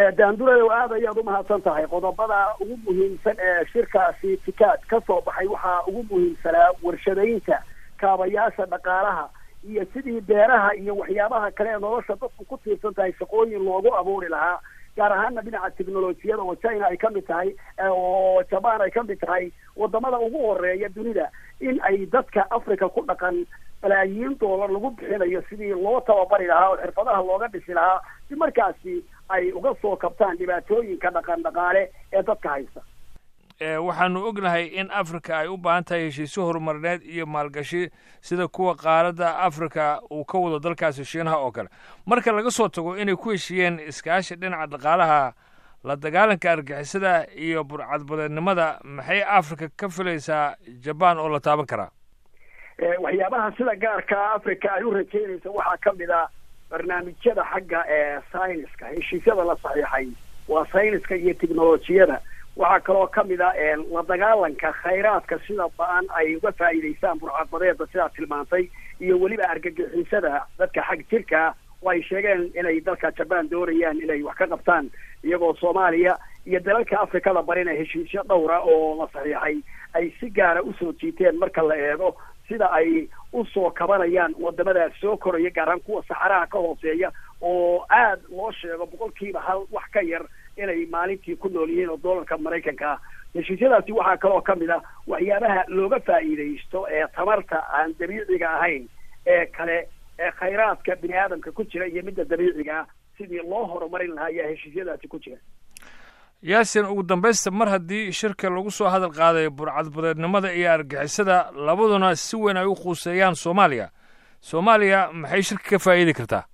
daandurayo aad ayaad u mahadsan tahay. qodobada ugu muhiimsan ee shirkaasi tikaad ka soo baxay waxaa ugu muhiimsanaa warshadaynta kaabayaasha dhaqaalaha iyo sidii beeraha iyo waxyaabaha kale ee nolosha dadku ku tiirsan tahay shaqooyin loogu abuuri lahaa, gaar ahaana dhinaca teknolojiyada oo China ay ka mid tahay oo Japan ay ka mid tahay wadamada ugu horeeya dunida in ay dadka Afrika ku dhaqan malaayiin dollar lagu bixinayo sidii loo tababari lahaa oo xirfadaha looga dhisi lahaa si markaasi ay uga soo kabtaan dhibaatooyinka dhaqaale ee dadka haysta. waxaanu ognahay in Afrika ay u baahan tahay heshiisyo horumarineed iyo maalgashi sida kuwa qaaradda Afrika uu ka wado dalkaasi Shiinaha oo kale. marka laga soo tago inay ku heshiiyeen iskaashi dhinaca dhaqaalaha, la dagaalanka argixisada iyo burcadbadeednimada, maxay Afrika ka filaysaa Japan oo la taaban karaa? waxyaabaha sida gaarka Afrika ay u rajaynayso waxaa ka mid ah barnaamijyada xagga sayniska. heshiisyada la saxiixay waa sayniska iyo teknolojiyada. waxaa kaloo ka mid ah la dagaalanka khayraadka sida ba'an ay uga faa'iidaystaan burcadbadeeda sidaa tilmaantay, iyo weliba argagixisada dadka xag jirka oo ay sheegeen inay dalka Japan doonayaan inay wax ka qabtaan, iyagoo Soomaaliya iyo dalalka Afrikada barina heshiisyo dhowra oo la saxiixay ay si gaara usoo jiiteen marka la eego sida ay usoo kabanayaan wadamadaas soo koraya, gaar ahaan kuwa saxaraha ka hooseeya oo aad loo sheego 1% wax ka yar inay maalintii ku nool yihiin oo doolarka Mareykanka ah. heshiisyadaasi waxaa kaloo ka mid ah waxyaabaha looga faa'iidaysto ee tamarta aan dabiiciga ahayn ee kale ee khayraadka bini aadamka ku jira iyo midda dabiiciga ah sidii loo horumarin lahaa ayaa heshiisyadaasi ku jira. yaasin, ugu dambaysta, mar haddii shirka lagu soo hadal qaaday burcadbadeednimada iyo argixisada labaduna si weyn ay u quuseeyaan Soomaaliya maxay shirka ka faa'iidi kartaa?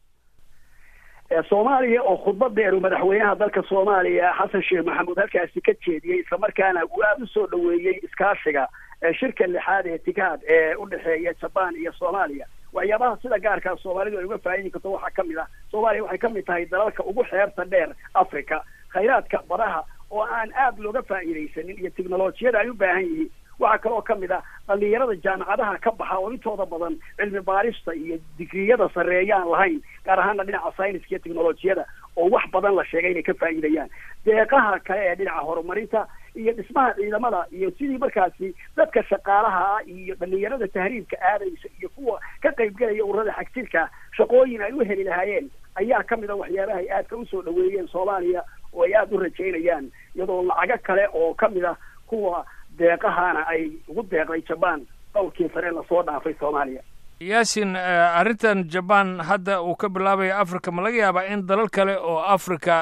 Soomaaliya oo khudbad dheer madaxweynaha dalka Soomaaliya Xasan Sheekh Maxamuud halkaasi ka jeediyay, isla markaana uu aad u soo dhaweeyay iskaashiga shirka lixaad ee tikaad ee u dhexeeya Japan iyo Soomaaliya. waxyaabaha sida gaarka Soomaalidu ay uga faa'iidi karto waxaa ka mid ah Soomaaliya waxay ka mid tahay dalalka ugu xeerta dheer Afrika, khayraadka badaha oo aan aad looga faa'iidaysanin iyo teknolojiyada ay u baahan yihiin. waxaa kaloo ka mid ah dhalinyarada jaamacadaha ka baxa oo intooda badan cilmi baarista iyo digriyada sareeyaan lahayn, gaar ahaana dhinaca sayniska iyo teknolojiyada oo wax badan la sheegay inay ka faa'iidayaan. deeqaha kale ee dhinaca horumarinta iyo dhismaha ciidamada iyo sidii markaasi dadka shaqaalaha ah iyo dhalinyarada tahriibka aadaysa iyo kuwa ka qaybgalaya ururada xagjirka shaqooyin ay u heli lahaayeen ayaa ka mid ah waxyaabaha ay aadka usoo dhaweeyeen Soomaaliya oo ay aad u rajaynayaan, iyadoo lacago kale oo ka mid ah kuwa deeqahana ay ugu deeqday Japan dhowrkii sare la soo dhaafay Soomaaliya. yaasin, arrintan Japan hadda uu ka bilaabaya Afrika ma laga yaabaa in dalal kale oo Afrika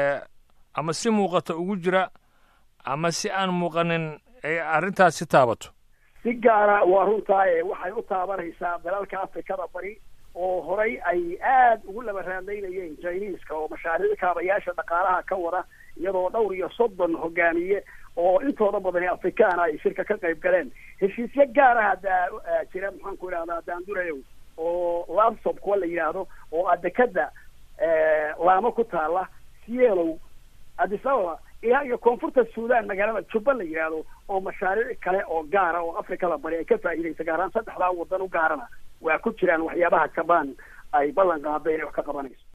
ama si muuqata ugu jira ama si aan muuqanin ay arrintaasi taabato? si gaara waa runtaa waxay u taabanaysaa dalalka Afrikada bari oo horay ay aad ugu laba raadaynayeen Chinese-ka oo mashaariic kaabayaasha dhaqaalaha ka wada, iyadoo 30 hogaamiye oo intooda badan Afrikaan ay shirka ka qayb galeen. heshiisyo gaar ah jira maxaan ku idhahdaa daandurayo oo laptop kuwa la yidhaahdo oo adekada laamo ku taala Cielo, Addis Ababa iyo koonfurta Suudaan magaalada Juba la yidhaahdo oo mashaariic kale oo gaara oo Afrika la bari ay ka faa'iidaysa, gaar ahaan 3 wadan u gaarana waa ku jiraan waxyaabaha Japan ay ballan qaaday inay wax ka qabanayso.